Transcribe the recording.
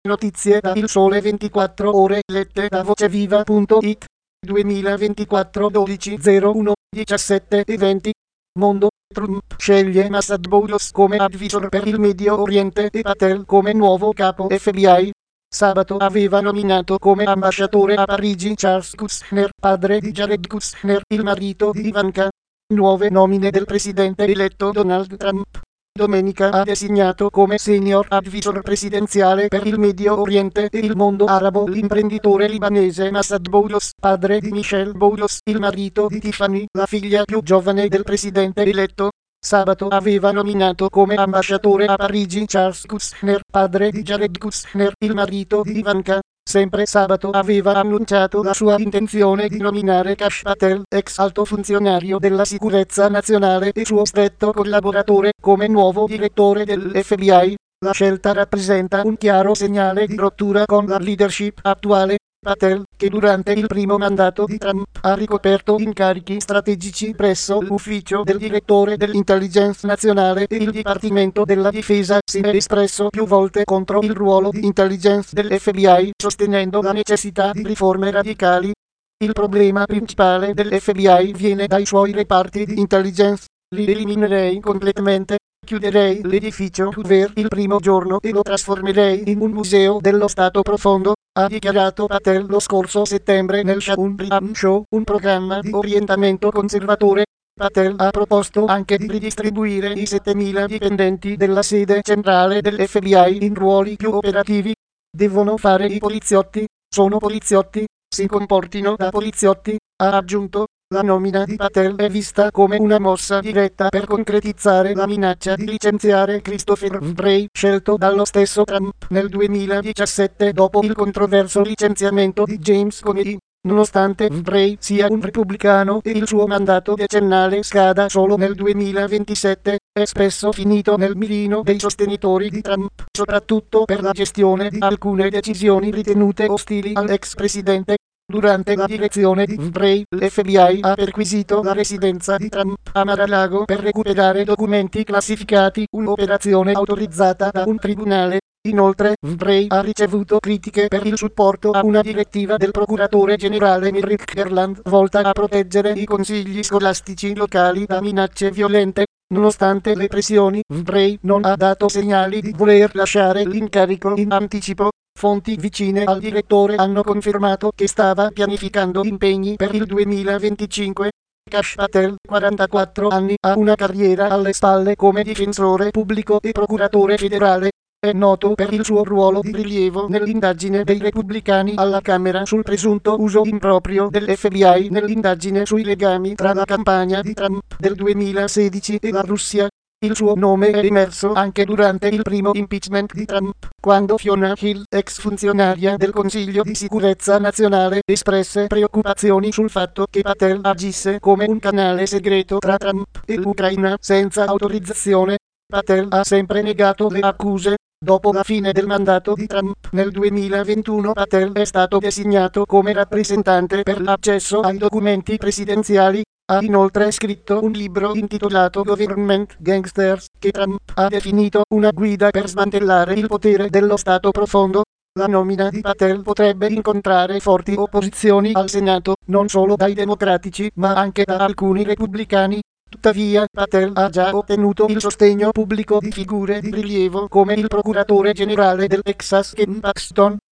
Notizie da Il Sole 24 Ore lette da voceviva.it 2024 12/01 17:20 Mondo. Trump sceglie Mossad Boulos come advisor per il Medio Oriente e Patel come nuovo capo FBI. Sabato aveva nominato come ambasciatore a Parigi Charles Kushner, padre di Jared Kushner, il marito di Ivanka. Nuove nomine del presidente eletto Donald Trump. Domenica ha designato come senior advisor presidenziale per il Medio Oriente e il mondo arabo l'imprenditore libanese Mossad Boulos, padre di Michelle Boulos, il marito di Tiffany, la figlia più giovane del presidente eletto. Sabato aveva nominato come ambasciatore a Parigi Charles Kushner, padre di Jared Kushner, il marito di Ivanka. Sempre sabato aveva annunciato la sua intenzione di nominare Kash Patel, ex alto funzionario della sicurezza nazionale e suo stretto collaboratore, come nuovo direttore dell'FBI. La scelta rappresenta un chiaro segnale di rottura con la leadership attuale. Patel, che durante il primo mandato di Trump ha ricoperto incarichi strategici presso l'ufficio del direttore dell'intelligence nazionale e il Dipartimento della Difesa, si è espresso più volte contro il ruolo di intelligence dell'FBI, sostenendo la necessità di riforme radicali. Il problema principale dell'FBI viene dai suoi reparti di intelligence. Li eliminerei completamente. Chiuderei l'edificio Hoover il primo giorno e lo trasformerei in un museo dello Stato profondo, ha dichiarato Patel lo scorso settembre nel Shaun Reham Show, un programma di orientamento conservatore. Patel ha proposto anche di ridistribuire i 7.000 dipendenti della sede centrale dell'FBI in ruoli più operativi. Devono fare i poliziotti, sono poliziotti, si comportino da poliziotti, ha aggiunto. La nomina di Patel è vista come una mossa diretta per concretizzare la minaccia di licenziare Christopher Wray, scelto dallo stesso Trump nel 2017 dopo il controverso licenziamento di James Comey. Nonostante Wray sia un repubblicano e il suo mandato decennale scada solo nel 2027, è spesso finito nel mirino dei sostenitori di Trump, soprattutto per la gestione di alcune decisioni ritenute ostili all'ex presidente. Durante la direzione di Wray, l'FBI ha perquisito la residenza di Trump a Mar-a-Lago per recuperare documenti classificati, un'operazione autorizzata da un tribunale. Inoltre, Wray ha ricevuto critiche per il supporto a una direttiva del procuratore generale Merrick Garland volta a proteggere i consigli scolastici locali da minacce violente. Nonostante le pressioni, Wray non ha dato segnali di voler lasciare l'incarico in anticipo. Fonti vicine al direttore hanno confermato che stava pianificando impegni per il 2025. Kash Patel, 44 anni, ha una carriera alle spalle come difensore pubblico e procuratore federale. È noto per il suo ruolo di rilievo nell'indagine dei repubblicani alla Camera sul presunto uso improprio dell'FBI nell'indagine sui legami tra la campagna di Trump del 2016 e la Russia. Il suo nome è emerso anche durante il primo impeachment di Trump, quando Fiona Hill, ex funzionaria del Consiglio di Sicurezza Nazionale, espresse preoccupazioni sul fatto che Patel agisse come un canale segreto tra Trump e l'Ucraina senza autorizzazione. Patel ha sempre negato le accuse. Dopo la fine del mandato di Trump nel 2021, Patel è stato designato come rappresentante per l'accesso ai documenti presidenziali. Ha inoltre scritto un libro intitolato Government Gangsters, che Trump ha definito una guida per smantellare il potere dello Stato profondo. La nomina di Patel potrebbe incontrare forti opposizioni al Senato, non solo dai democratici ma anche da alcuni repubblicani. Tuttavia, Patel ha già ottenuto il sostegno pubblico di figure di rilievo come il procuratore generale del Texas Ken Paxton,